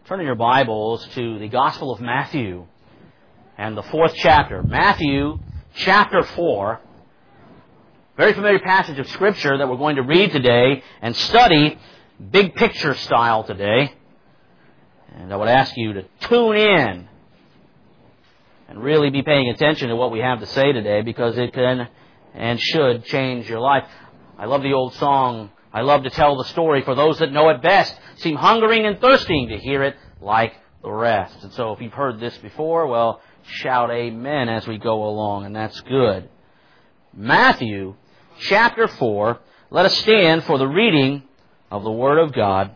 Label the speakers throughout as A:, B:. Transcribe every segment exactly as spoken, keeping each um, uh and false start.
A: Turn in your Bibles to the Gospel of Matthew and the fourth chapter. Matthew chapter four. Very familiar passage of Scripture that we're going to read today and study big picture style today. And I would ask you to tune in and really be paying attention to what we have to say today, because it can and should change your life. I love the old song, I love to tell the story, for those that know it best seem hungering and thirsting to hear it like the rest. And so if you've heard this before, well, shout amen as we go along, and that's good. Matthew chapter four, let us stand for the reading of the Word of God.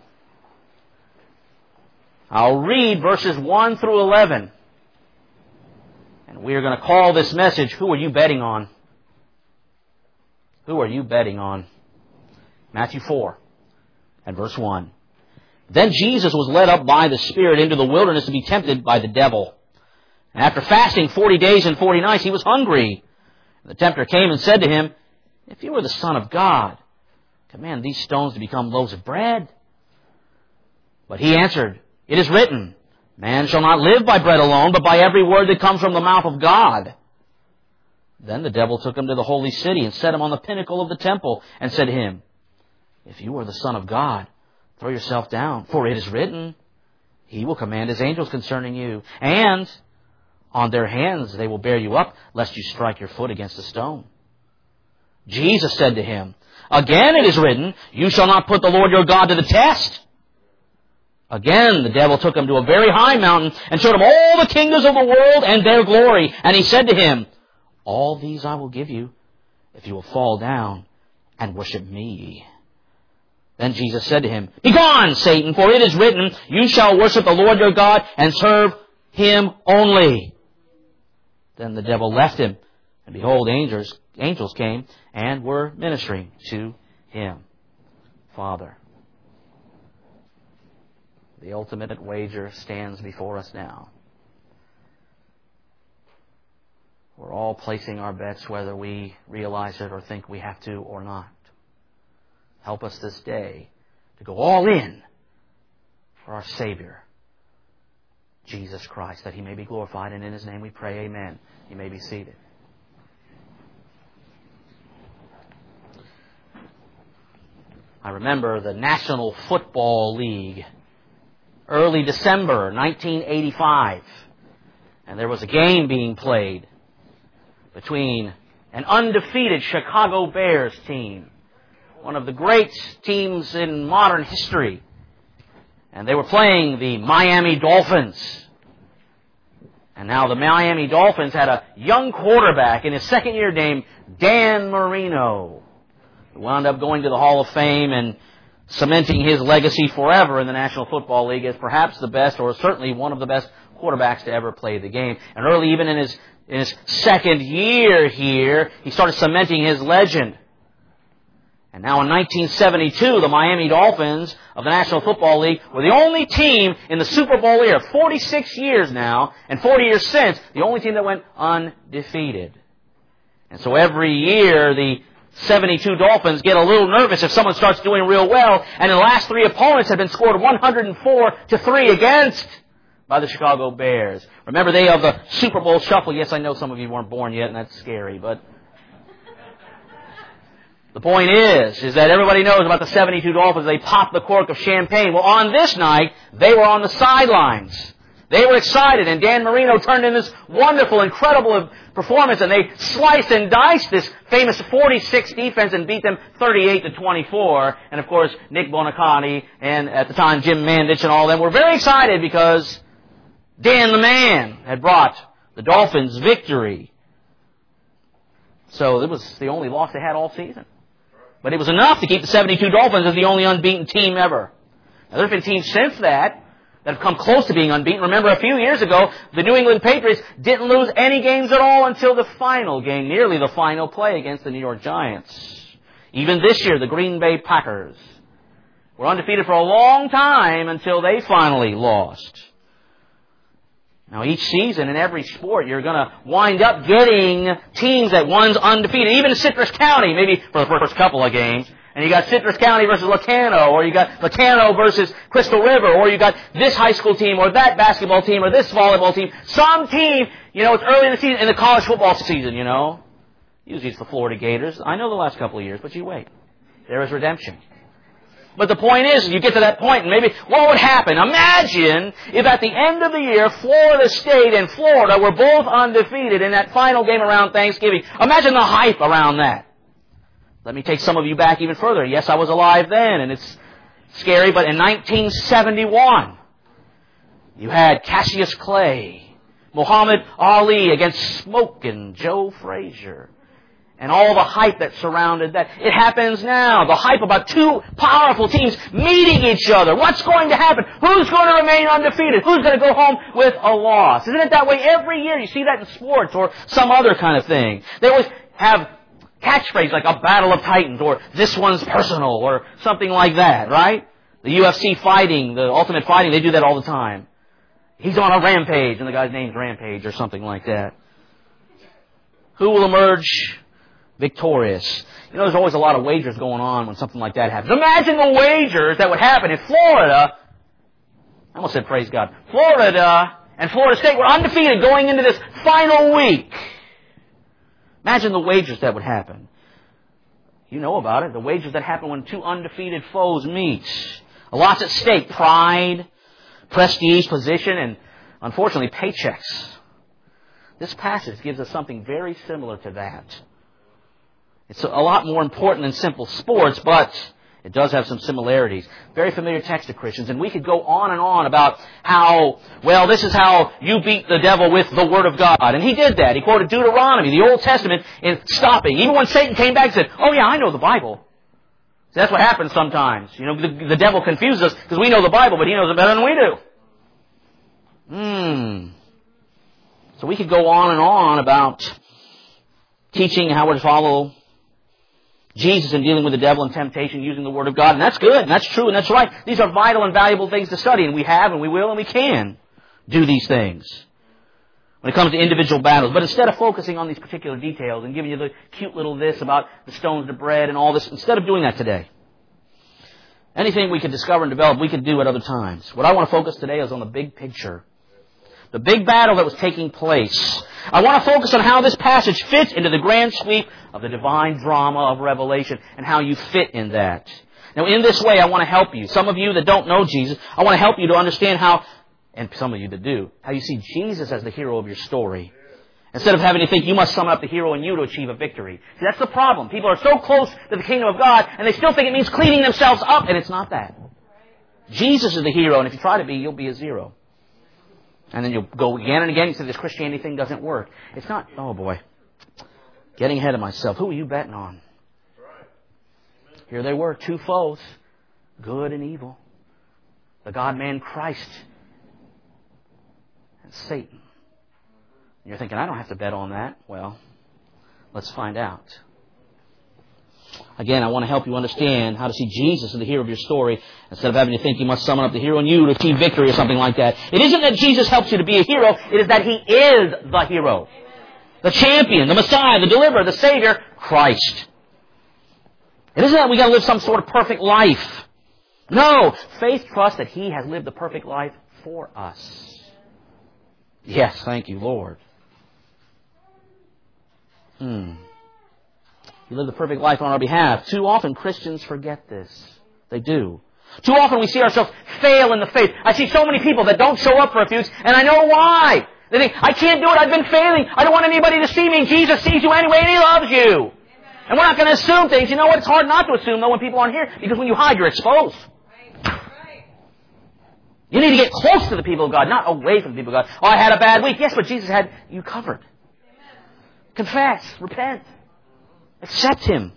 A: I'll read verses one through eleven. And we are going to call this message, Who Are You Betting On? Who are you betting on? Matthew four and verse one. Then Jesus was led up by the Spirit into the wilderness to be tempted by the devil. And after fasting forty days and forty nights, he was hungry. The tempter came and said to him, If you were the Son of God, command these stones to become loaves of bread. But he answered, It is written, Man shall not live by bread alone, but by every word that comes from the mouth of God. Then the devil took him to the holy city and set him on the pinnacle of the temple and said to him, If you are the Son of God, throw yourself down, for it is written, He will command His angels concerning you, and on their hands they will bear you up, lest you strike your foot against a stone. Jesus said to him, Again it is written, You shall not put the Lord your God to the test. Again the devil took him to a very high mountain and showed him all the kingdoms of the world and their glory. And he said to him, All these I will give you, if you will fall down and worship me. Then Jesus said to him, Begone, Satan, for it is written, You shall worship the Lord your God and serve Him only. Then the devil left him, and behold, angels, angels came and were ministering to him. Father, the ultimate wager stands before us now. We're all placing our bets whether we realize it or think we have to or not. Help us this day to go all in for our Savior, Jesus Christ, that He may be glorified. And in His name we pray, amen. You may be seated. I remember the National Football League, early December nineteen eighty-five. And there was a game being played between an undefeated Chicago Bears team, one of the great teams in modern history. And they were playing the Miami Dolphins. And now the Miami Dolphins had a young quarterback in his second year named Dan Marino, who wound up going to the Hall of Fame and cementing his legacy forever in the National Football League as perhaps the best, or certainly one of the best quarterbacks to ever play the game. And early, even in his in his second year here, he started cementing his legend. And now in nineteen seventy-two, the Miami Dolphins of the National Football League were the only team in the Super Bowl era, forty-six years now, and forty years since, the only team that went undefeated. And so every year, the seventy-two Dolphins get a little nervous if someone starts doing real well, and the last three opponents have been scored one hundred four to three against by the Chicago Bears. Remember, they have the Super Bowl shuffle. Yes, I know some of you weren't born yet, and that's scary, but the point is, is that everybody knows about the seventy-two Dolphins. They popped the cork of champagne. Well, on this night, they were on the sidelines. They were excited, and Dan Marino turned in this wonderful, incredible performance, and they sliced and diced this famous forty-six defense and beat them thirty-eight to twenty-four. And of course, Nick Bonaconti and at the time Jim Mandich and all of them were very excited because Dan the Man had brought the Dolphins victory. So it was the only loss they had all season. But it was enough to keep the seventy-two Dolphins as the only unbeaten team ever. Now, there have been teams since that that have come close to being unbeaten. Remember, a few years ago, the New England Patriots didn't lose any games at all until the final game, nearly the final play against the New York Giants. Even this year, the Green Bay Packers were undefeated for a long time until they finally lost. Now, each season in every sport, you're going to wind up getting teams that one's undefeated. Even in Citrus County, maybe for the first couple of games, And you got Citrus County versus Lacano, or you got Lacano versus Crystal River, or you got this high school team, or that basketball team, or this volleyball team. Some team, you know, it's early in the season, in the college football season, you know. Usually it's the Florida Gators. I know the last couple of years, but you wait. There is redemption. But the point is, you get to that point, and maybe, what would happen? Imagine if at the end of the year, Florida State and Florida were both undefeated in that final game around Thanksgiving. Imagine the hype around that. Let me take some of you back even further. Yes, I was alive then, and it's scary, but in nineteen seventy-one, you had Cassius Clay, Muhammad Ali against Smokin' Joe Frazier. And all the hype that surrounded that. It happens now. The hype about two powerful teams meeting each other. What's going to happen? Who's going to remain undefeated? Who's going to go home with a loss? Isn't it that way every year? You see that in sports or some other kind of thing. They always have catchphrases like a battle of titans or this one's personal or something like that, right? The U F C fighting, the Ultimate Fighting, they do that all the time. He's on a rampage and the guy's name's Rampage or something like that. Who will emerge victorious? You know, there's always a lot of wagers going on when something like that happens. Imagine the wagers that would happen if Florida, I almost said praise God, Florida and Florida State were undefeated going into this final week. Imagine the wagers that would happen. You know about it. The wagers that happen when two undefeated foes meet. A lot's at stake. Pride, prestige, position, and unfortunately paychecks. This passage gives us something very similar to that. It's a lot more important than simple sports, but it does have some similarities. Very familiar text to Christians, and we could go on and on about how, well, this is how you beat the devil with the Word of God. And he did that. He quoted Deuteronomy, the Old Testament, in stopping. Even when Satan came back and said, oh yeah, I know the Bible. See, that's what happens sometimes. You know, the, the devil confuses us because we know the Bible, but he knows it better than we do. Hmm. So we could go on and on about teaching how we're to follow Jesus in dealing with the devil and temptation using the Word of God. And that's good, and that's true, and that's right. These are vital and valuable things to study, and we have, and we will, and we can do these things when it comes to individual battles. But instead of focusing on these particular details and giving you the cute little this about the stones to bread and all this, instead of doing that today, anything we could discover and develop, we could do at other times. What I want to focus today is on the big picture. The big battle that was taking place. I want to focus on how this passage fits into the grand sweep of the divine drama of Revelation and how you fit in that. Now, in this way, I want to help you. Some of you that don't know Jesus, I want to help you to understand how, and some of you that do, how you see Jesus as the hero of your story. Instead of having to think you must summon up the hero in you to achieve a victory. See, that's the problem. People are so close to the kingdom of God, and they still think it means cleaning themselves up, and it's not that. Jesus is the hero, and if you try to be, you'll be a zero. And then you'll go again and again, you say this Christianity thing doesn't work. It's not, oh boy, getting ahead of myself. Who are you betting on? Here they were, two foes, good and evil. The God-man Christ and Satan. And you're thinking, I don't have to bet on that. Well, let's find out. Again, I want to help you understand how to see Jesus as the hero of your story instead of having to think you must summon up the hero in you to achieve victory or something like that. It isn't that Jesus helps you to be a hero. It is that He is the hero. The champion, the Messiah, the deliverer, the Savior, Christ. It isn't that we got to live some sort of perfect life. No. Faith trusts that He has lived the perfect life for us. Yes, thank you, Lord. Hmm. He lived the perfect life on our behalf. Too often Christians forget this. They do. Too often we see ourselves fail in the faith. I see so many people that don't show up for a few weeks, and I know why. They think, I can't do it. I've been failing. I don't want anybody to see me. Jesus sees you anyway, and He loves you. Amen. And we're not going to assume things. You know what? It's hard not to assume, though, when people aren't here, because when you hide, you're exposed. Right. Right. You need to get close to the people of God, not away from the people of God. Oh, I had a bad week. Yes, but Jesus had you covered. Amen. Confess. Repent. Accept Him.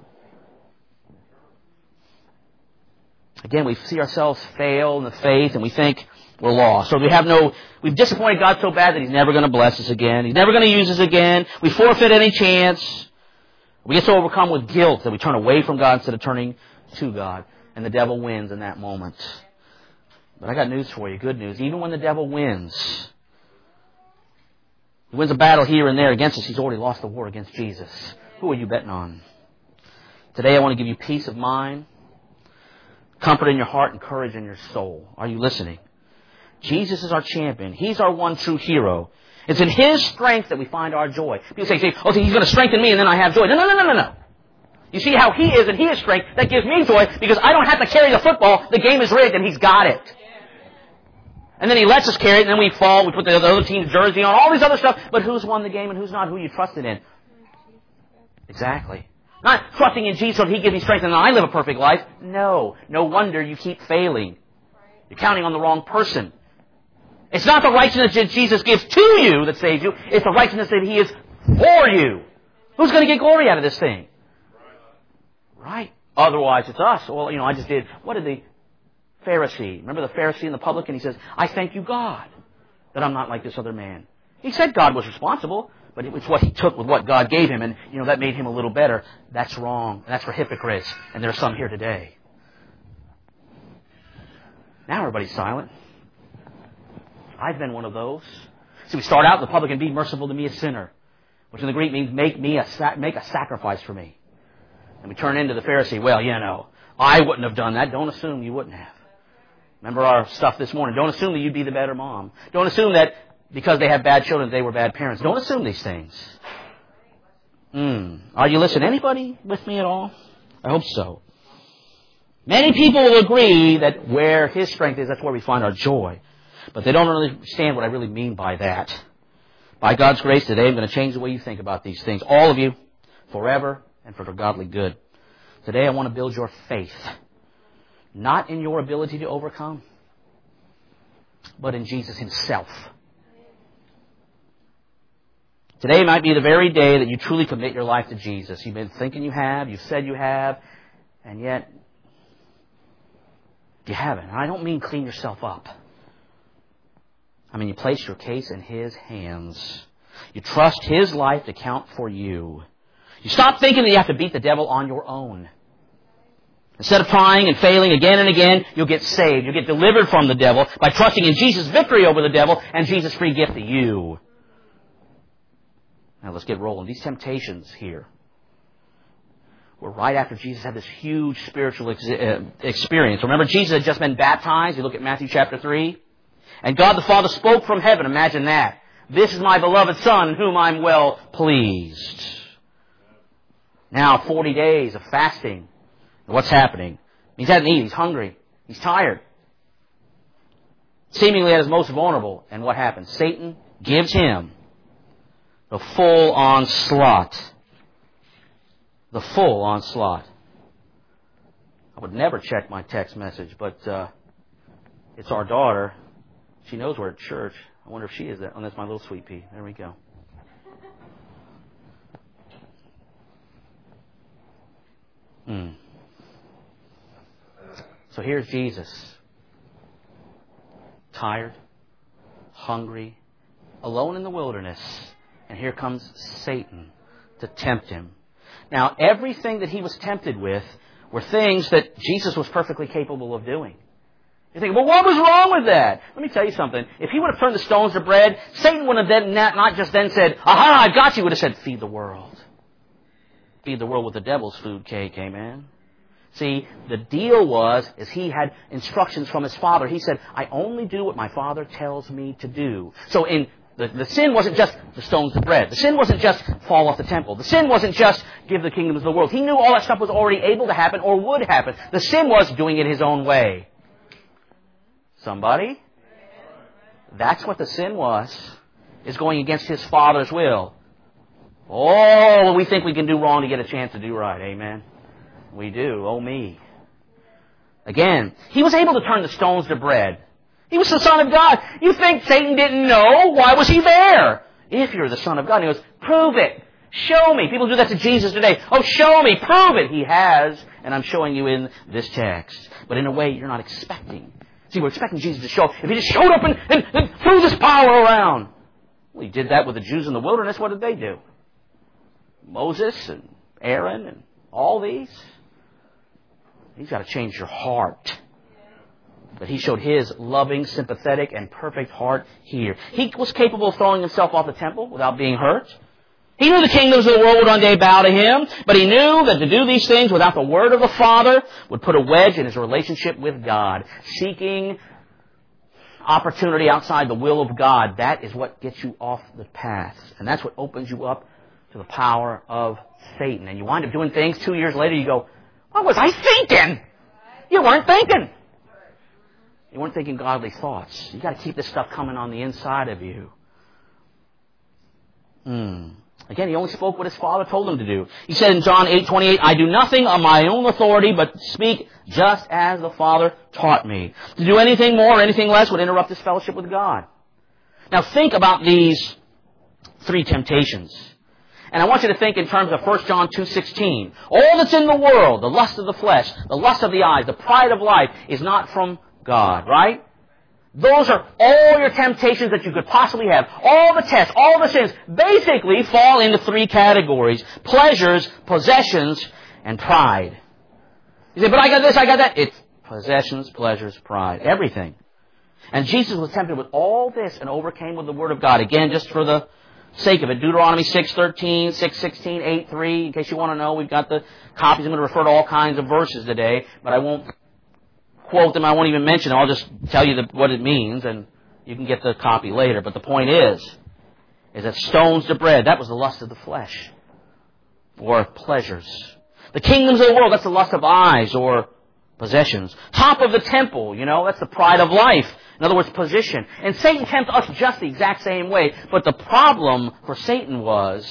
A: Again, we see ourselves fail in the faith and we think we're lost. So we have no, we've disappointed God so bad that He's never going to bless us again. He's never going to use us again. We forfeit any chance. We get so overcome with guilt that we turn away from God instead of turning to God. And the devil wins in that moment. But I got news for you, good news. Even when the devil wins, he wins a battle here and there against us, he's already lost the war against Jesus. Who are you betting on? Today I want to give you peace of mind, comfort in your heart, and courage in your soul. Are you listening? Jesus is our champion. He's our one true hero. It's in His strength that we find our joy. People say, say oh, He's going to strengthen me and then I have joy. No, no, no, no, no, no. You see how He is and He is strength. That gives me joy because I don't have to carry the football. The game is rigged and He's got it. And then He lets us carry it and then we fall. We put the other team's jersey on. All these other stuff. But who's won the game and who's not? Who you trusted in? Exactly. Not trusting in Jesus so that He gives me strength and then I live a perfect life. No. No wonder you keep failing. You're counting on the wrong person. It's not the righteousness that Jesus gives to you that saves you. It's the righteousness that He is for you. Who's going to get glory out of this thing? Right. Otherwise, it's us. Well, you know, I just did. What did the Pharisee? Remember the Pharisee and the publican? He says, I thank you, God, that I'm not like this other man. He said God was responsible, but it was what he took with what God gave him, and, you know, that made him a little better. That's wrong. That's for hypocrites, and there are some here today. Now everybody's silent. I've been one of those. So we start out, the publican, be merciful to me, a sinner, which in the Greek means make me a sac- make a sacrifice for me. And we turn into the Pharisee. Well, you know, I wouldn't have done that. Don't assume you wouldn't have. Remember our stuff this morning. Don't assume that you'd be the better mom. Don't assume that because they have bad children, they were bad parents. Don't assume these things. Mm. Are you listening? Anybody with me at all? I hope so. Many people will agree that where His strength is, that's where we find our joy. But they don't understand what I really mean by that. By God's grace today, I'm going to change the way you think about these things. All of you, forever and for godly good. Today I want to build your faith. Not in your ability to overcome, but in Jesus Himself. Today might be the very day that you truly commit your life to Jesus. You've been thinking you have, you've said you have, and yet you haven't. And I don't mean clean yourself up. I mean, you place your case in His hands. You trust His life to count for you. You stop thinking that you have to beat the devil on your own. Instead of trying and failing again and again, you'll get saved. You'll get delivered from the devil by trusting in Jesus' victory over the devil and Jesus' free gift to you. Now let's get rolling. These temptations here were right after Jesus had this huge spiritual ex- uh, experience. Remember, Jesus had just been baptized. You look at Matthew chapter three. And God the Father spoke from heaven. Imagine that. This is my beloved Son in whom I'm well pleased. Now forty days of fasting. And what's happening? He's had an eat. He's hungry. He's tired. Seemingly at his most vulnerable. And what happens? Satan gives him the full onslaught. The full onslaught. I would never check my text message, but uh, it's our daughter. She knows we're at church. I wonder if she is that. Oh, that's my little sweet pea. There we go. Hmm. So here's Jesus. Tired, hungry, alone in the wilderness. And here comes Satan to tempt him. Now, everything that he was tempted with were things that Jesus was perfectly capable of doing. You think, well, what was wrong with that? Let me tell you something. If he would have turned the stones to bread, Satan would have then not, not just then said, aha, I've got you. He would have said, feed the world. Feed the world with the devil's food cake, amen? See, the deal was, is he had instructions from his Father. He said, I only do what my Father tells me to do. So in the, the sin wasn't just the stones to bread. The sin wasn't just fall off the temple. The sin wasn't just give the kingdoms of the world. He knew all that stuff was already able to happen or would happen. The sin was doing it his own way. Somebody? That's what the sin was, is going against his Father's will. Oh, we think we can do wrong to get a chance to do right. Amen? We do. Oh, me. Again, he was able to turn the stones to bread. He was the Son of God. You think Satan didn't know? Why was he there? If you're the Son of God, he goes, prove it. Show me. People do that to Jesus today. Oh, show me. Prove it. He has. And I'm showing you in this text. But in a way you're not expecting. See, we're expecting Jesus to show up. If he just showed up and, and, and threw this power around. Well, he did that with the Jews in the wilderness. What did they do? Moses and Aaron and all these. He's got to change your heart. But he showed his loving, sympathetic, and perfect heart here. He was capable of throwing himself off the temple without being hurt. He knew the kingdoms of the world would one day bow to him, but he knew that to do these things without the word of the Father would put a wedge in his relationship with God. Seeking opportunity outside the will of God, that is what gets you off the path. And that's what opens you up to the power of Satan. And you wind up doing things, two years later you go, what was I thinking? You weren't thinking. You weren't thinking godly thoughts. You've got to keep this stuff coming on the inside of you. Hmm. Again, he only spoke what his Father told him to do. He said in John eight twenty-eight, I do nothing on my own authority, but speak just as the Father taught me. To do anything more or anything less would interrupt his fellowship with God. Now think about these three temptations. And I want you to think in terms of First John two sixteen. All that's in the world, the lust of the flesh, the lust of the eyes, the pride of life, is not from God, right? Those are all your temptations that you could possibly have. All the tests, all the sins, basically fall into three categories. Pleasures, possessions, and pride. You say, but I got this, I got that. It's possessions, pleasures, pride. Everything. And Jesus was tempted with all this and overcame with the Word of God. Again, just for the sake of it. Deuteronomy six thirteen, six sixteen, eight three. In case you want to know, we've got the copies. I'm going to refer to all kinds of verses today, but I won't quote them. I won't even mention them. I'll just tell you the, what it means, and you can get the copy later. But the point is, is that stones to bread, that was the lust of the flesh, or pleasures. The kingdoms of the world, that's the lust of eyes, or possessions. Top of the temple, you know, that's the pride of life. In other words, position. And Satan tempts us just the exact same way. But the problem for Satan was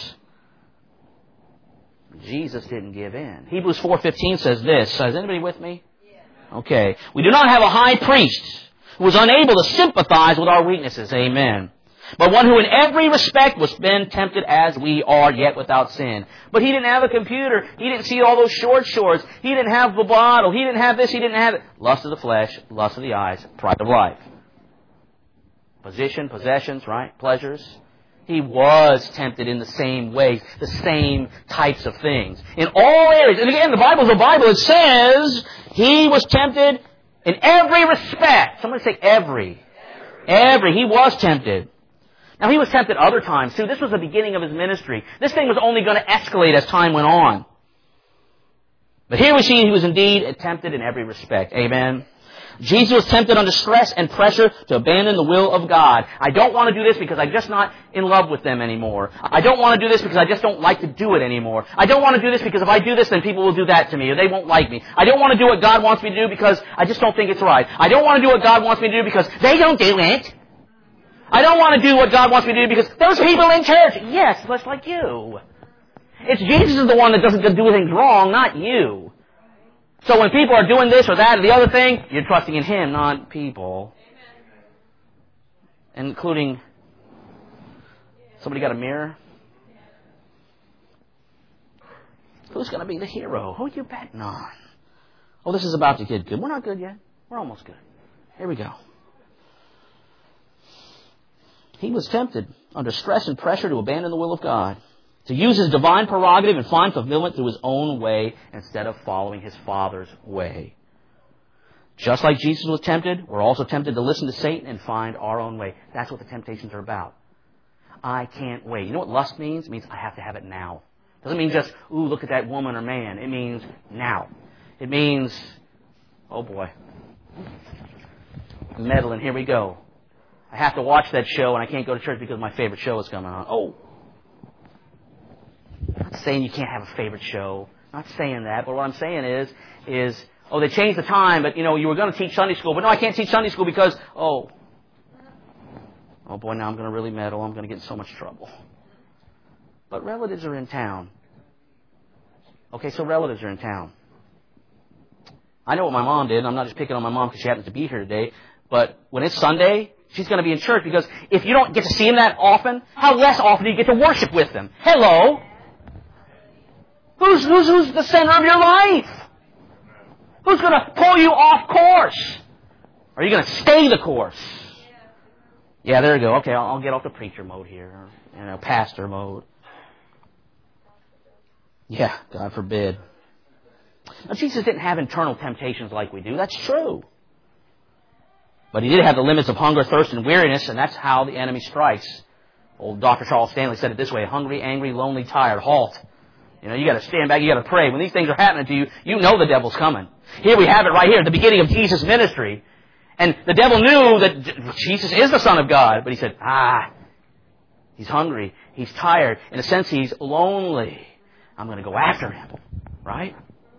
A: Jesus didn't give in. Hebrews four fifteen says this. Is anybody with me? Okay. We do not have a high priest who was unable to sympathize with our weaknesses. Amen. But one who in every respect was been tempted as we are, yet without sin. But he didn't have a computer. He didn't see all those short shorts. He didn't have the bottle. He didn't have this. He didn't have it. Lust of the flesh, lust of the eyes, pride of life. Position, possessions, right? Pleasures. He was tempted in the same ways, the same types of things. In all areas. And again, the Bible's a Bible. It says he was tempted in every respect. Somebody say every. Every. He was tempted. Now, he was tempted other times, too. This was the beginning of his ministry. This thing was only going to escalate as time went on. But here we see he was indeed tempted in every respect. Amen. Jesus was tempted under stress and pressure to abandon the will of God. I don't want to do this because I'm just not in love with them anymore. I don't want to do this because I just don't like to do it anymore. I don't want to do this because if I do this, then people will do that to me or they won't like me. I don't want to do what God wants me to do because I just don't think it's right. I don't want to do what God wants me to do because they don't do it. I don't want to do what God wants me to do because those people in church, yes, just like you. It's Jesus is the one that doesn't do things wrong, not you. So when people are doing this or that or the other thing, you're trusting in Him, not people. Amen. Including, somebody got a mirror? Who's going to be the hero? Who are you betting on? Oh, this is about to get good. We're not good yet. We're almost good. Here we go. He was tempted under stress and pressure to abandon the will of God, to use his divine prerogative and find fulfillment through his own way instead of following his Father's way. Just like Jesus was tempted, we're also tempted to listen to Satan and find our own way. That's what the temptations are about. I can't wait. You know what lust means? It means I have to have it now. It doesn't mean just, ooh, look at that woman or man. It means now. It means, oh boy, meddling, here we go. I have to watch that show and I can't go to church because my favorite show is coming on. Oh. I'm not saying you can't have a favorite show. I'm not saying that, but what I'm saying is, is, oh, they changed the time, but, you know, you were going to teach Sunday school, but no, I can't teach Sunday school because, oh, oh boy, now I'm going to really meddle. I'm going to get in so much trouble. But relatives are in town. Okay, so relatives are in town. I know what my mom did, and I'm not just picking on my mom because she happens to be here today, but when it's Sunday, she's going to be in church because if you don't get to see them that often, how less often do you get to worship with them? Hello? Who's, who's, who's the center of your life? Who's going to pull you off course? Are you going to stay the course? Yeah, there you go. Okay, I'll, I'll get off the preacher mode here. Or, you know, pastor mode. Yeah, God forbid. Now, Jesus didn't have internal temptations like we do. That's true. But He did have the limits of hunger, thirst, and weariness, and that's how the enemy strikes Old Doctor Charles Stanley said it this way: hungry, angry, lonely, tired, halt. You know, you got to stand back, you got to pray. When these things are happening to you, you know the devil's coming. Here we have it right here at the beginning of Jesus' ministry. And the devil knew that Jesus is the Son of God, but he said, ah, he's hungry, he's tired. In a sense, he's lonely. I'm going to go after him. Right?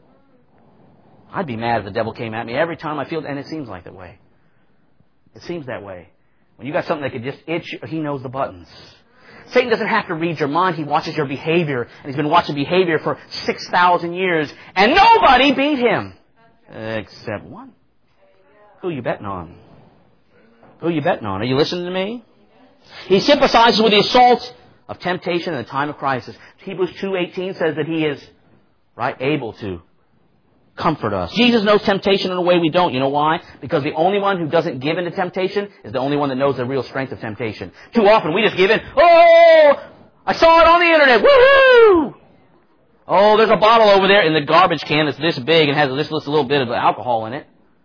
A: I'd be mad if the devil came at me every time I feel, and it seems like that way. It seems that way. When you got something that could just itch, he knows the buttons. Satan doesn't have to read your mind. He watches your behavior. And he's been watching behavior for six thousand years. And nobody beat him. Except one. Who are you betting on? Who are you betting on? Are you listening to me? He sympathizes with the assault of temptation in the time of crisis. Hebrews two eighteen says that he is, right, able to comfort us. Jesus knows temptation in a way we don't. You know why? Because the only one who doesn't give in to temptation is the only one that knows the real strength of temptation. Too often we just give in. Oh, I saw it on the internet. Woohoo! Oh, there's a bottle over there in the garbage can that's this big and has this, this little bit of alcohol in it.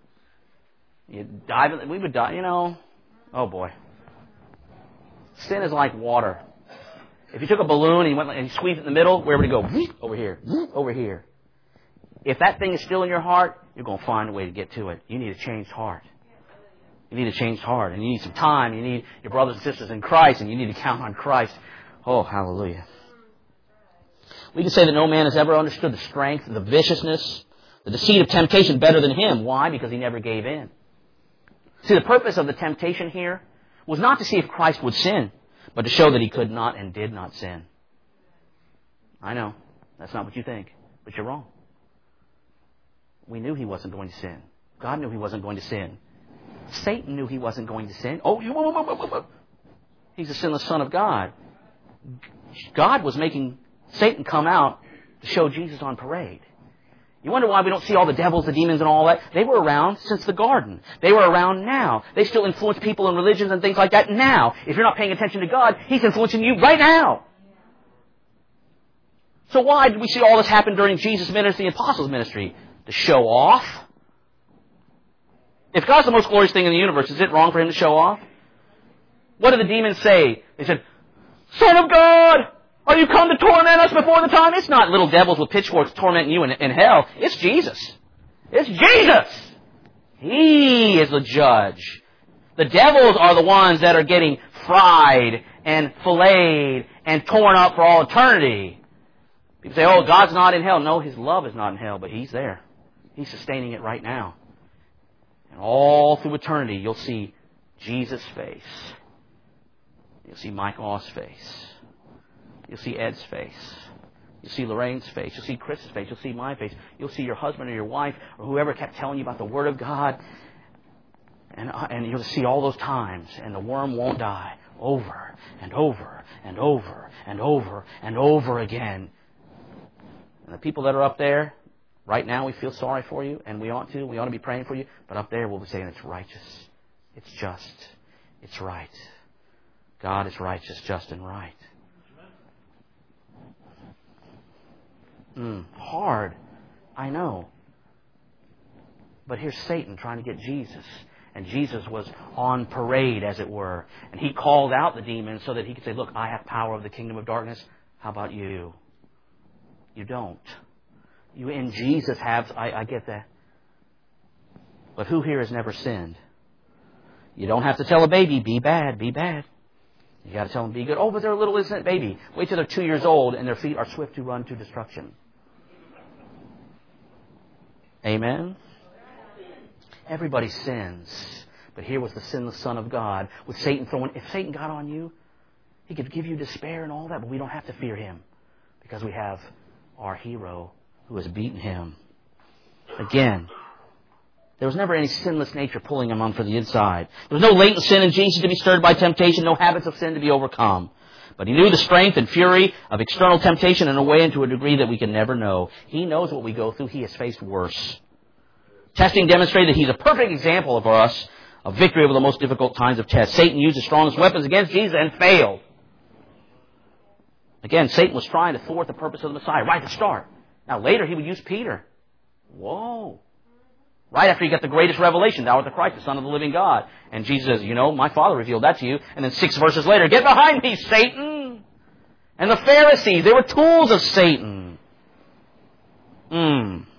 A: You dive in, we would die, you know. Oh boy. Sin is like water. If you took a balloon and you went and you squeezed it in the middle, where would it go? Over here. Over here. If that thing is still in your heart, you're going to find a way to get to it. You need a changed heart. You need a changed heart. And you need some time. You need your brothers and sisters in Christ. And you need to count on Christ. Oh, hallelujah. We can say that no man has ever understood the strength, the viciousness, the deceit of temptation better than him. Why? Because he never gave in. See, the purpose of the temptation here was not to see if Christ would sin, but to show that he could not and did not sin. I know. That's not what you think. But you're wrong. We knew he wasn't going to sin. God knew he wasn't going to sin. Satan knew he wasn't going to sin. Oh, you, whoa, whoa, whoa, whoa, whoa. He's the sinless Son of God. God was making Satan come out to show Jesus on parade. You wonder why we don't see all the devils, the demons, and all that? They were around since the garden. They were around now. They still influence people in religions and things like that now. If you're not paying attention to God, he's influencing you right now. So why did we see all this happen during Jesus' ministry and the apostles' ministry? To show off? If God's the most glorious thing in the universe, is it wrong for him to show off? What did the demons say? They said, Son of God, are you come to torment us before the time? It's not little devils with pitchforks tormenting you in, in hell. It's Jesus. It's Jesus. He is the judge. The devils are the ones that are getting fried and filleted and torn up for all eternity. People say, oh, God's not in hell. No, his love is not in hell, but he's there. He's sustaining it right now. And all through eternity, you'll see Jesus' face. You'll see Mike Oss' face. You'll see Ed's face. You'll see Lorraine's face. You'll see Chris's face. You'll see my face. You'll see your husband or your wife or whoever kept telling you about the Word of God. And, uh, and you'll see all those times. And the worm won't die. Over and over and over and over and over again. And the people that are up there, right now we feel sorry for you, and we ought to. We ought to be praying for you. But up there we'll be saying it's righteous. It's just. It's right. God is righteous, just, and right. Mm, hard. I know. But here's Satan trying to get Jesus. And Jesus was on parade, as it were. And he called out the demons so that he could say, look, I have power of the kingdom of darkness. How about you? You don't. You in Jesus have, I, I get that. But who here has never sinned? You don't have to tell a baby, be bad, be bad. You got to tell them, be good. Oh, but they're a little innocent baby. Wait till they're two years old and their feet are swift to run to destruction. Amen? Everybody sins. But here was the sinless Son of God with Satan throwing, if Satan got on you, he could give you despair and all that, but we don't have to fear him because we have our hero who has beaten him. Again, there was never any sinless nature pulling him on for the inside. There was no latent sin in Jesus to be stirred by temptation, no habits of sin to be overcome. But he knew the strength and fury of external temptation in a way and to a degree that we can never know. He knows what we go through. He has faced worse. Testing demonstrated that he's a perfect example for us of victory over the most difficult times of test. Satan used the strongest weapons against Jesus and failed. Again, Satan was trying to thwart the purpose of the Messiah right at the start. Now later he would use Peter. Whoa. Right after he got the greatest revelation, thou art the Christ, the Son of the living God. And Jesus says, you know, my Father revealed that to you. And then six verses later, get behind me, Satan! And the Pharisees, they were tools of Satan. Mm.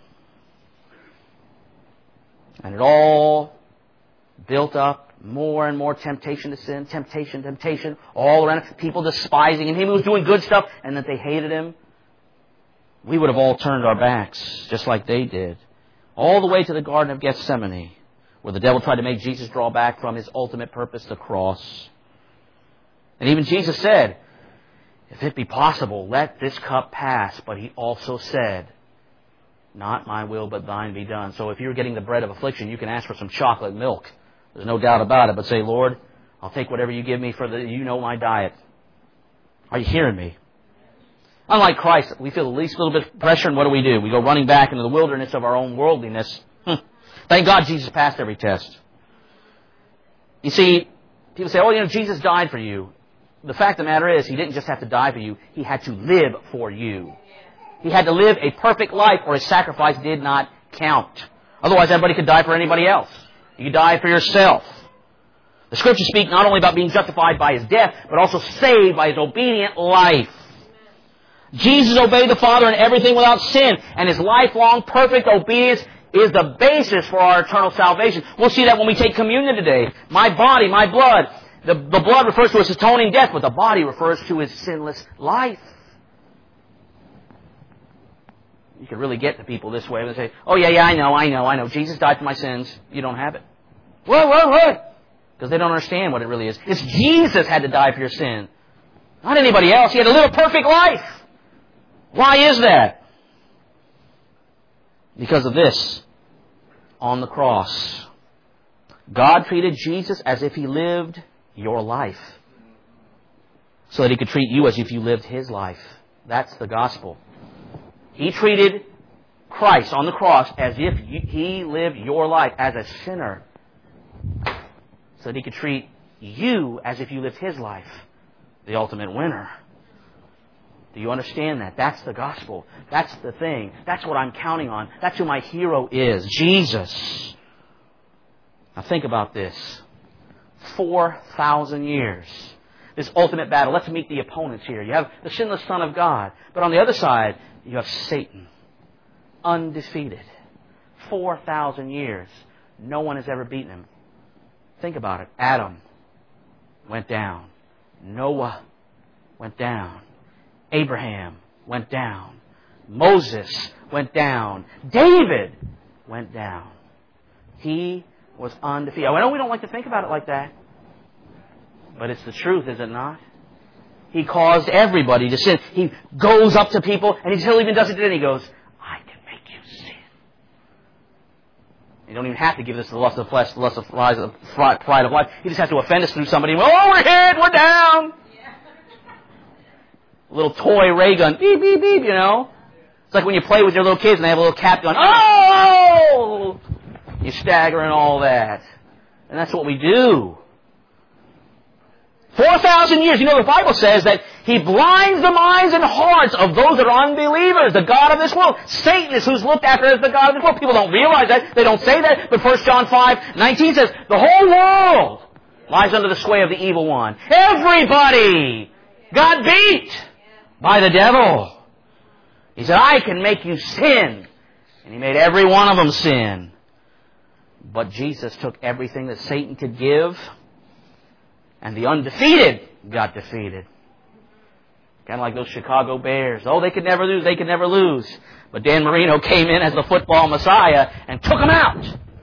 A: And it all built up more and more temptation to sin, temptation, temptation, all around it. People despising him, him who was doing good stuff, and that they hated him. We would have all turned our backs, just like they did. All the way to the Garden of Gethsemane, where the devil tried to make Jesus draw back from his ultimate purpose, the cross. And even Jesus said, if it be possible, let this cup pass. But he also said, not my will, but thine be done. So if you're getting the bread of affliction, you can ask for some chocolate milk. There's no doubt about it. But say, Lord, I'll take whatever you give me for the, you know, my diet. Are you hearing me? Unlike Christ, we feel the least little bit of pressure, and what do we do? We go running back into the wilderness of our own worldliness. Thank God Jesus passed every test. You see, people say, oh, you know, Jesus died for you. The fact of the matter is, he didn't just have to die for you. He had to live for you. He had to live a perfect life, or his sacrifice did not count. Otherwise, everybody could die for anybody else. You could die for yourself. The Scriptures speak not only about being justified by his death, but also saved by his obedient life. Jesus obeyed the Father in everything without sin, and his lifelong perfect obedience is the basis for our eternal salvation. We'll see that when we take communion today. My body, my blood. The, the blood refers to his atoning death, but the body refers to his sinless life. You can really get to people this way. They say, oh yeah, yeah, I know, I know, I know. Jesus died for my sins. You don't have it. What, what, what? Because they don't understand what it really is. It's Jesus had to die for your sin. Not anybody else. He had to live a perfect life. Why is that? Because of this. On the cross, God treated Jesus as if he lived your life, so that he could treat you as if you lived his life. That's the gospel. He treated Christ on the cross as if he lived your life as a sinner, so that he could treat you as if you lived his life, the ultimate winner. Do you understand that? That's the gospel. That's the thing. That's what I'm counting on. That's who my hero is, Jesus. Now think about this. Four thousand years. This ultimate battle. Let's meet the opponents here. You have the sinless Son of God. But on the other side, you have Satan. Undefeated. Four thousand years. No one has ever beaten him. Think about it. Adam went down. Noah went down. Abraham went down. Moses went down. David went down. He was undefeated. I know we don't like to think about it like that, but it's the truth, is it not? He caused everybody to sin. He goes up to people, and he still even does it today. He goes, I can make you sin. You don't even have to give this the lust of the flesh, the lust of the pride, the pride of life. He just has to offend us through somebody. And, oh, we're hit, we're down. A little toy ray gun, beep, beep, beep, you know. It's like when you play with your little kids and they have a little cap gun. Oh! You stagger and all that. And that's what we do. Four thousand years. You know, the Bible says that he blinds the minds and hearts of those that are unbelievers, the God of this world. Satan is who's looked after as the God of this world. People don't realize that. They don't say that. But First John five nineteen says, the whole world lies under the sway of the evil one. Everybody got beat by the devil. He said, I can make you sin. And he made every one of them sin. But Jesus took everything that Satan could give, and the undefeated got defeated. Kind of like those Chicago Bears. Oh, they could never lose, they could never lose. But Dan Marino came in as the football messiah and took them out.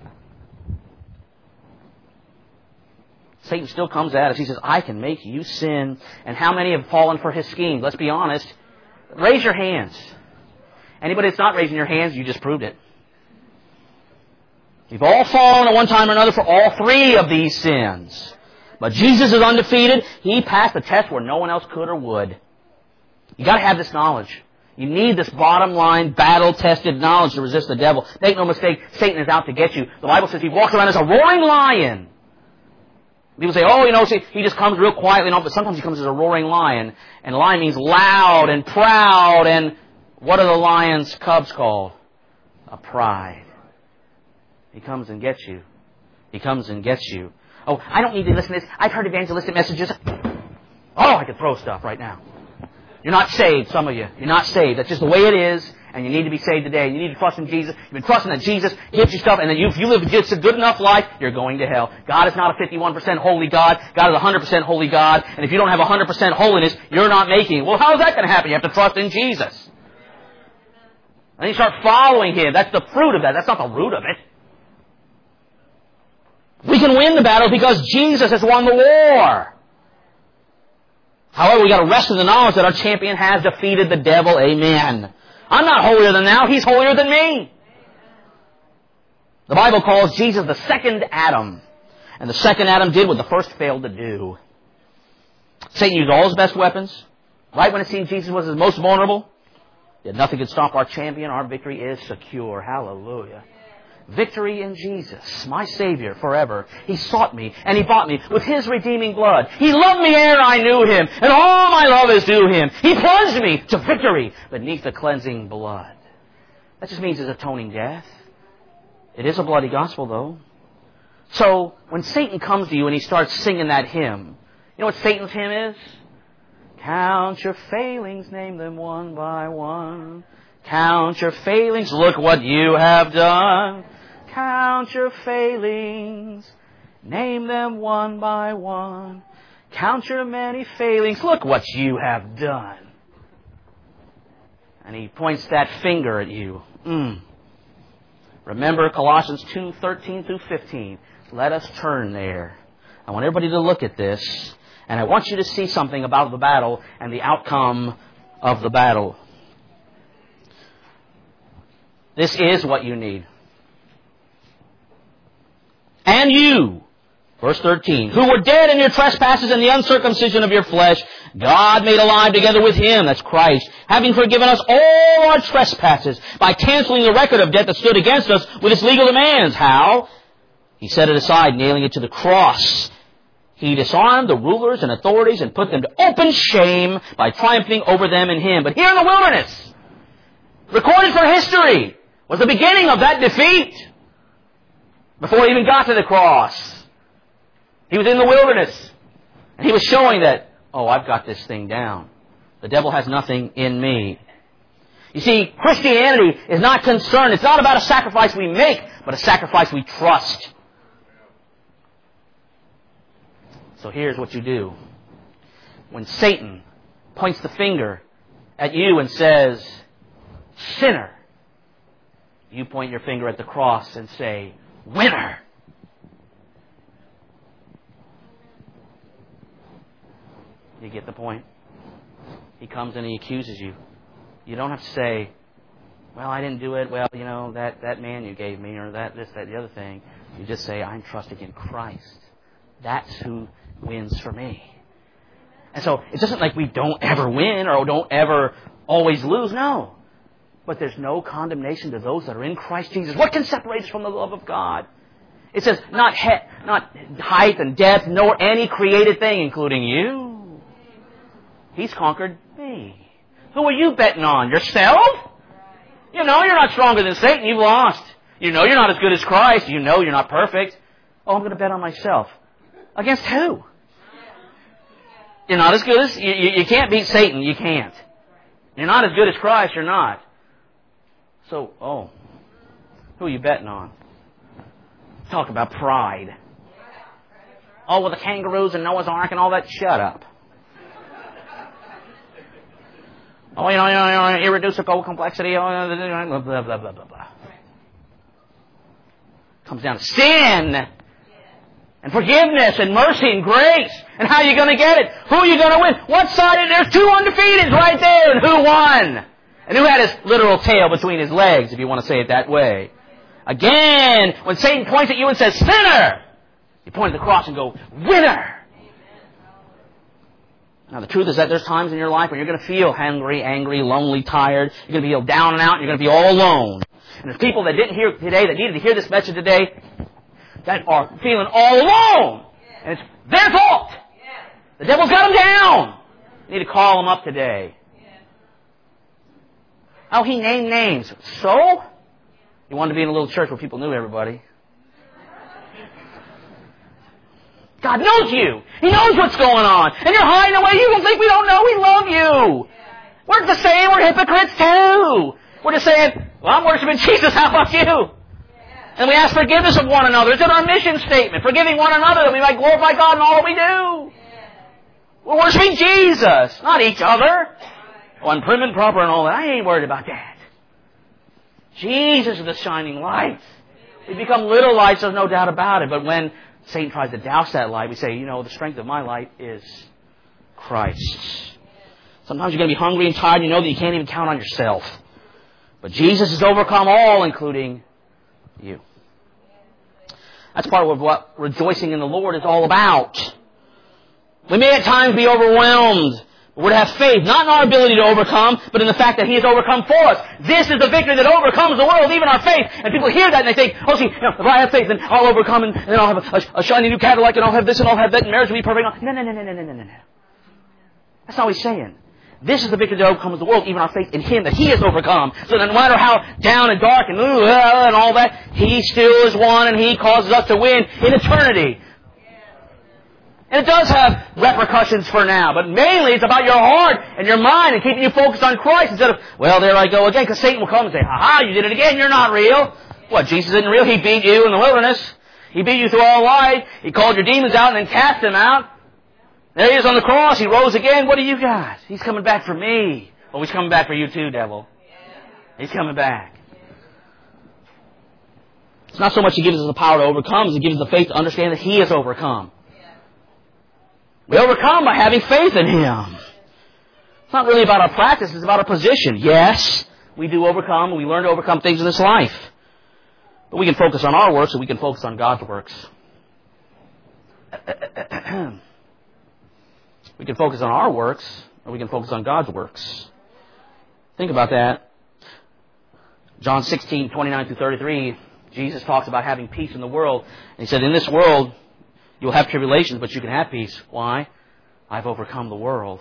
A: Satan still comes at us. He says, I can make you sin. And how many have fallen for his scheme? Let's be honest. Raise your hands. Anybody that's not raising your hands, you just proved it. You've all fallen at one time or another for all three of these sins. But Jesus is undefeated. He passed the test where no one else could or would. You've got to have this knowledge. You need this bottom line, battle-tested knowledge to resist the devil. Make no mistake, Satan is out to get you. The Bible says he walks around as a roaring lion. People say, oh, you know, see, he just comes real quietly. No, but sometimes he comes as a roaring lion. And lion means loud and proud. And what are the lion's cubs called? A pride. He comes and gets you. He comes and gets you. Oh, I don't need to listen to this. I've heard evangelistic messages. Oh, I could throw stuff right now. You're not saved, some of you. You're not saved. That's just the way it is, and you need to be saved today. You need to trust in Jesus. You've been trusting that Jesus gives you stuff, and then you, if you live just a good enough life, you're going to hell. God is not a fifty-one percent holy God. God is a one hundred percent holy God, and if you don't have one hundred percent holiness, you're not making it. Well, how is that going to happen? You have to trust in Jesus. And you start following Him. That's the fruit of that. That's not the root of it. We can win the battle because Jesus has won the war. However, we got to rest in the knowledge that our champion has defeated the devil. Amen. I'm not holier than thou. He's holier than me. The Bible calls Jesus the second Adam. And the second Adam did what the first failed to do. Satan used all his best weapons. Right when it seemed Jesus was his most vulnerable. Yet nothing could stop our champion. Our victory is secure. Hallelujah. Victory in Jesus, my Savior forever. He sought me and He bought me with His redeeming blood. He loved me ere I knew Him, and all my love is due Him. He plunged me to victory beneath the cleansing blood. That just means His atoning death. It is a bloody gospel, though. So, when Satan comes to you and he starts singing that hymn, you know what Satan's hymn is? Count your failings, name them one by one. Count your failings, look what you have done. Count your failings, name them one by one. Count your many failings, look what you have done. And he points that finger at you. Mm. Remember Colossians two, thirteen through fifteen. Let us turn there. I want everybody to look at this. And I want you to see something about the battle and the outcome of the battle. This is what you need. And you, verse thirteen, who were dead in your trespasses and the uncircumcision of your flesh, God made alive together with Him, that's Christ, having forgiven us all our trespasses by canceling the record of debt that stood against us with its legal demands. How? He set it aside, nailing it to the cross. He disarmed the rulers and authorities and put them to open shame by triumphing over them in Him. But here in the wilderness, recorded for history, was the beginning of that defeat. Before he even got to the cross, he was in the wilderness. And he was showing that, oh, I've got this thing down. The devil has nothing in me. You see, Christianity is not concerned. It's not about a sacrifice we make, but a sacrifice we trust. So here's what you do. When Satan points the finger at you and says, sinner, you point your finger at the cross and say, winner. You get the point? He comes and he accuses you. You don't have to say, well, I didn't do it. Well, you know, that, that man you gave me, or that, this, that, the other thing. You just say, I'm trusting in Christ. That's who wins for me. And so, it's just like we don't ever win or don't ever always lose. No. But there's no condemnation to those that are in Christ Jesus. What can separate us from the love of God? It says, not he- not height and depth, nor any created thing, including you. He's conquered me. Who are you betting on? Yourself? You know you're not stronger than Satan. You've lost. You know you're not as good as Christ. You know you're not perfect. Oh, I'm going to bet on myself. Against who? You're not as good as... You, you, you can't beat Satan. You can't. You're not as good as Christ. You're not. So, oh, who are you betting on? Talk about pride. Oh, well, the kangaroos and Noah's Ark and all that. Shut up. Oh, you know, you know, you know irreducible complexity. Oh, blah, blah, blah, blah, blah, blah. Comes down to sin and forgiveness and mercy and grace. And how are you going to get it? Who are you going to win? What side? There's two undefeateds right there. And who won? And who had his literal tail between his legs, if you want to say it that way? Again, when Satan points at you and says, sinner, you point at the cross and go, winner. Now, the truth is that there's times in your life when you're going to feel hungry, angry, lonely, tired. You're going to feel down and out, and you're going to be all alone. And there's people that didn't hear today, that needed to hear this message today, that are feeling all alone. And it's their fault. The devil's got them down. You need to call them up today. Oh, he named names. So? You wanted to be in a little church where people knew everybody. God knows you. He knows what's going on. And you're hiding away. You don't think we don't know. We love you. We're the same. We're hypocrites too. We're just saying, well, I'm worshiping Jesus. How about you? And we ask forgiveness of one another. It's in our mission statement. Forgiving one another that we might glorify God in all that we do. We're worshiping Jesus, not each other. On prim and proper and all that. I ain't worried about that. Jesus is the shining light. We become little lights, there's no doubt about it. But when Satan tries to douse that light, we say, you know, the strength of my light is Christ. Sometimes you're going to be hungry and tired and you know that you can't even count on yourself. But Jesus has overcome all, including you. That's part of what rejoicing in the Lord is all about. We may at times be overwhelmed. We're to have faith, not in our ability to overcome, but in the fact that He has overcome for us. This is the victory that overcomes the world, even our faith. And people hear that and they think, oh, see, you know, if I have faith, then I'll overcome and then I'll have a, a shiny new Cadillac and I'll have this and I'll have that and marriage will be perfect. No, no, no, no, no, no, no, no. That's not what He's saying. This is the victory that overcomes the world, even our faith in Him, that He has overcome. So that no matter how down and dark and ooh, uh, and all that, He still is one and He causes us to win in eternity. And it does have repercussions for now, but mainly it's about your heart and your mind and keeping you focused on Christ instead of, well, there I go again, because Satan will come and say, ha-ha, you did it again, you're not real. What, Jesus isn't real? He beat you in the wilderness. He beat you through all light. He called your demons out and then cast them out. There He is on the cross. He rose again. What do you got? He's coming back for me. Oh, He's coming back for you too, devil. He's coming back. It's not so much He gives us the power to overcome as He gives us the faith to understand that He has overcome. We overcome by having faith in Him. It's not really about our practice, it's about our position. Yes, we do overcome, and we learn to overcome things in this life. But we can focus on our works, and we can focus on God's works. We can focus on our works, or we can focus on God's works. Think about that. John sixteen, twenty-nine through thirty-three, Jesus talks about having peace in the world. And He said, in this world, you'll have tribulations, but you can have peace. Why? I've overcome the world.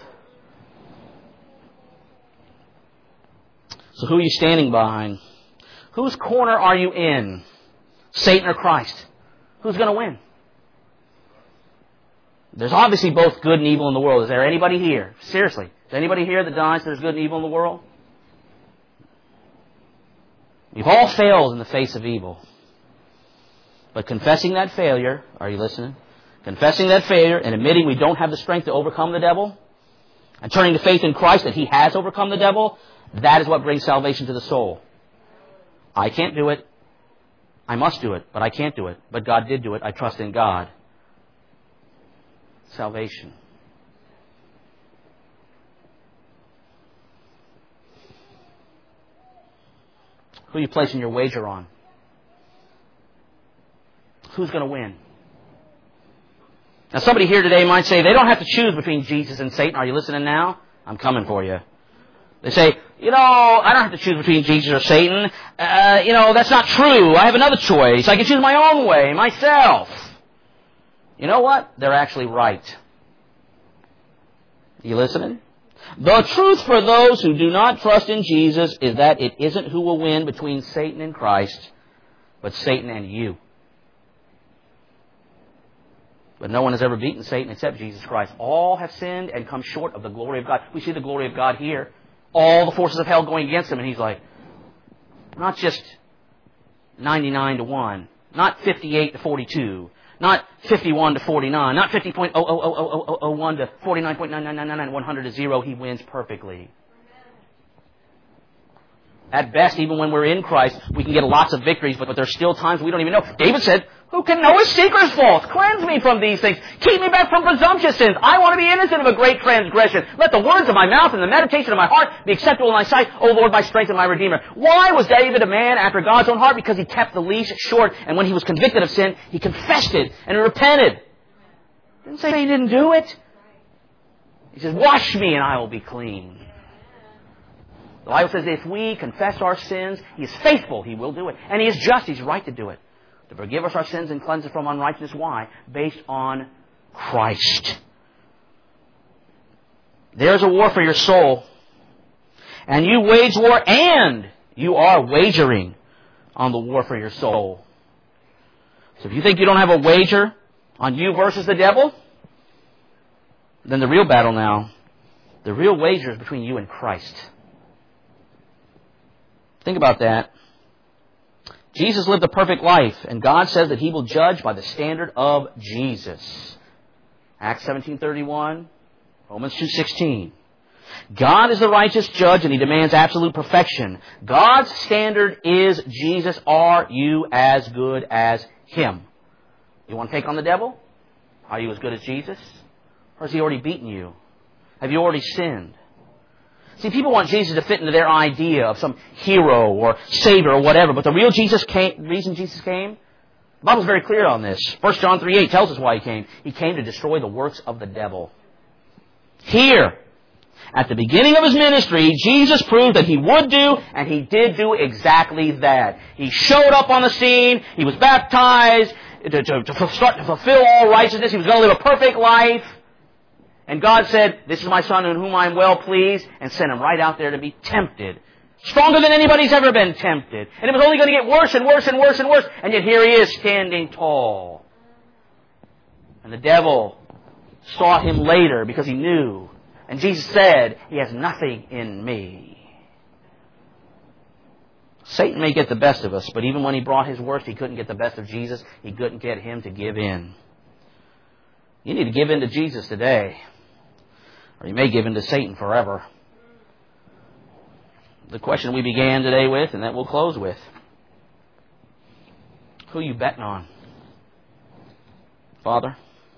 A: So who are you standing behind? Whose corner are you in? Satan or Christ? Who's going to win? There's obviously both good and evil in the world. Is there anybody here? Seriously. Is there anybody here that denies there's good and evil in the world? We've all failed in the face of evil. But confessing that failure, are you listening? Confessing that failure and admitting we don't have the strength to overcome the devil and turning to faith in Christ that He has overcome the devil, that is what brings salvation to the soul. I can't do it. I must do it, but I can't do it. But God did do it. I trust in God. Salvation. Who are you placing your wager on? Who's going to win? Now somebody here today might say they don't have to choose between Jesus and Satan. Are you listening now? I'm coming for you. They say, you know, I don't have to choose between Jesus or Satan. Uh, you know, that's not true. I have another choice. I can choose my own way, myself. You know what? They're actually right. You listening? The truth for those who do not trust in Jesus is that it isn't who will win between Satan and Christ, but Satan and you. But no one has ever beaten Satan except Jesus Christ. All have sinned and come short of the glory of God. We see the glory of God here. All the forces of hell going against Him. And He's like, not just ninety-nine to one. Not fifty-eight to forty-two. Not fifty-one to forty-nine. Not fifty point zero zero zero zero zero zero one to forty-nine point nine nine nine nine. one hundred to zero. He wins perfectly. At best, even when we're in Christ, we can get lots of victories, but, but there's still times we don't even know. David said, who can know his secret faults? Cleanse me from these things. Keep me back from presumptuous sins. I want to be innocent of a great transgression. Let the words of my mouth and the meditation of my heart be acceptable in Thy sight, O Lord, my strength and my Redeemer. Why was David a man after God's own heart? Because he kept the leash short, and when he was convicted of sin, he confessed it and repented. Didn't say he didn't do it. He says, wash me and I will be clean. The Bible says if we confess our sins, He is faithful. He will do it. And He is just. He's right to do it. To forgive us our sins and cleanse us from unrighteousness. Why? Based on Christ. There's a war for your soul. And you wage war and you are wagering on the war for your soul. So if you think you don't have a wager, on you versus the devil, then the real battle now, the real wager is between you and Christ. Think about that. Jesus lived a perfect life, and God says that He will judge by the standard of Jesus. Acts seventeen thirty-one, Romans two sixteen. God is the righteous judge, and He demands absolute perfection. God's standard is Jesus. Are you as good as Him? You want to take on the devil? Are you as good as Jesus? Or has He already beaten you? Have you already sinned? See, people want Jesus to fit into their idea of some hero or savior or whatever, but the real Jesus came, reason Jesus came, the Bible's very clear on this. First John three eight tells us why He came. He came to destroy the works of the devil. Here, at the beginning of His ministry, Jesus proved that He would do, and He did do exactly that. He showed up on the scene. He was baptized to, to, to, start, to fulfill all righteousness. He was going to live a perfect life. And God said, "This is my Son in whom I am well pleased," and sent Him right out there to be tempted. Stronger than anybody's ever been tempted. And it was only going to get worse and worse and worse and worse. And yet here He is standing tall. And the devil sought Him later because he knew. And Jesus said, "He has nothing in me." Satan may get the best of us, but even when he brought his worst, he couldn't get the best of Jesus. He couldn't get Him to give in. You need to give in to Jesus today, or you may give in to Satan forever. The question we began today with, and that we'll close with: who are you betting on? Father,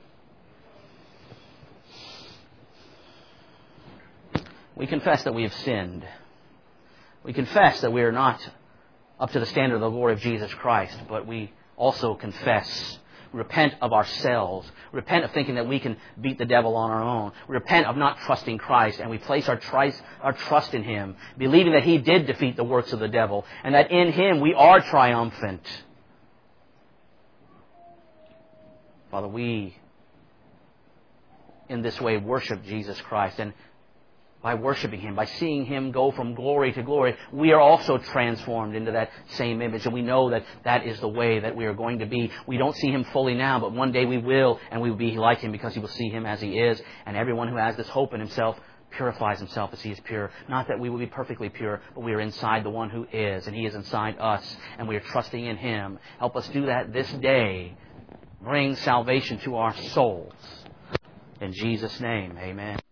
A: we confess that we have sinned. We confess that we are not up to the standard of the glory of Jesus Christ, but we also confess, repent of ourselves, repent of thinking that we can beat the devil on our own, repent of not trusting Christ, and we place our, tri- our trust in Him, believing that He did defeat the works of the devil, and that in Him we are triumphant. Father, we in this way worship Jesus Christ, and by worshiping Him, by seeing Him go from glory to glory, we are also transformed into that same image. And we know that that is the way that we are going to be. We don't see Him fully now, but one day we will, and we will be like Him because we will see Him as He is. And everyone who has this hope in himself purifies himself as He is pure. Not that we will be perfectly pure, but we are inside the one who is, and He is inside us, and we are trusting in Him. Help us do that this day. Bring salvation to our souls. In Jesus' name, amen.